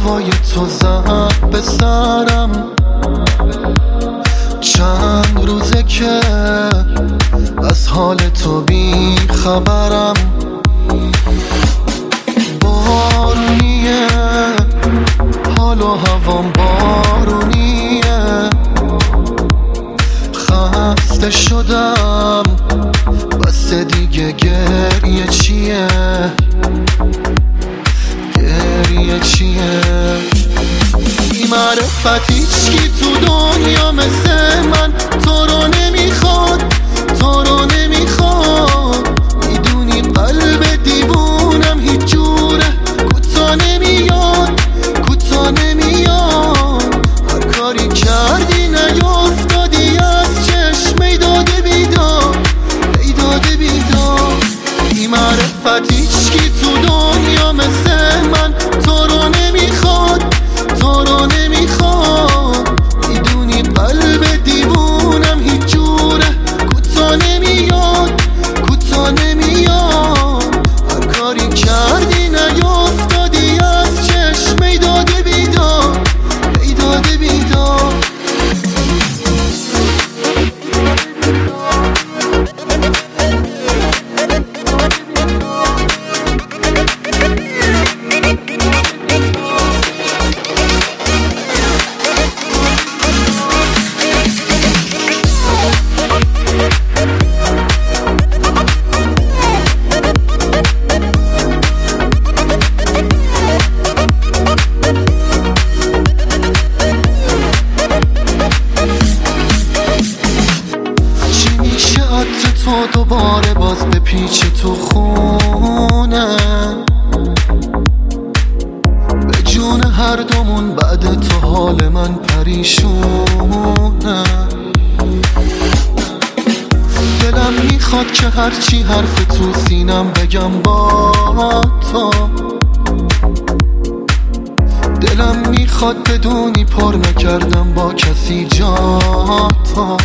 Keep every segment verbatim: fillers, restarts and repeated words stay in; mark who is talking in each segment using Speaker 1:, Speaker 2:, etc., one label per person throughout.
Speaker 1: هوای تو زد به سرم. چند روزه که از حال تو بی خبرم. بارونیه حال و هوام بارونیه. خسته شدم بس دیگه گریه چیه؟ گریه چیه؟ بی معرفت هیچکی تو دنیا مثل من تو رو نمیخواد، تو رو نمیخواد. میدونی قلب دیوونم هیچ جوره کوتا نمیاد، کوتا نمیاد. هر کاری کردی نیافتادی از چشم داده بیدار، داده بیدار. بی معرفت هیچکی تو دنیا مثل من تو رو نمیخواد، تو رو نمیخواد. میدونی قلب دیوونم هیچ جوره کوتا نمیاد، کوتا نمیاد. هر کاری کردی نیافتادی از چشم داده بیدار، داده بیدار. تو دوباره باز به پیچ تو خونه، به جون هر دومون بعد تو حال من پریشونه. دلم میخواد که هرچی حرف تو سینم بگم با تو. دلم میخواد بدونی پر نکردم با کسی جا تو،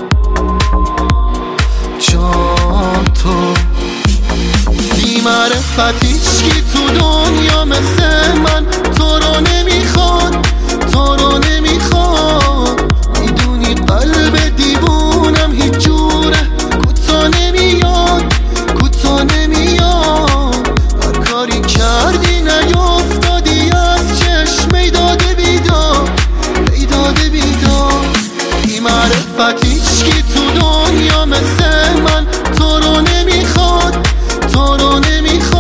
Speaker 1: جا تو. بی معرفت هیچکی تو دنیا مثل من تو رو نمیخواد، تو رو نمیخواد. میدونی قلب دیوونم هیچ جوره کوتا نمیاد، کوتا نمیاد. هر کاری کردی نیافتادی از چشم داده بیدار، داده بیدار. بی معرفت هیچکی تو دنیا مثل من تو رو نمیخواد، تو رو نمیخواد.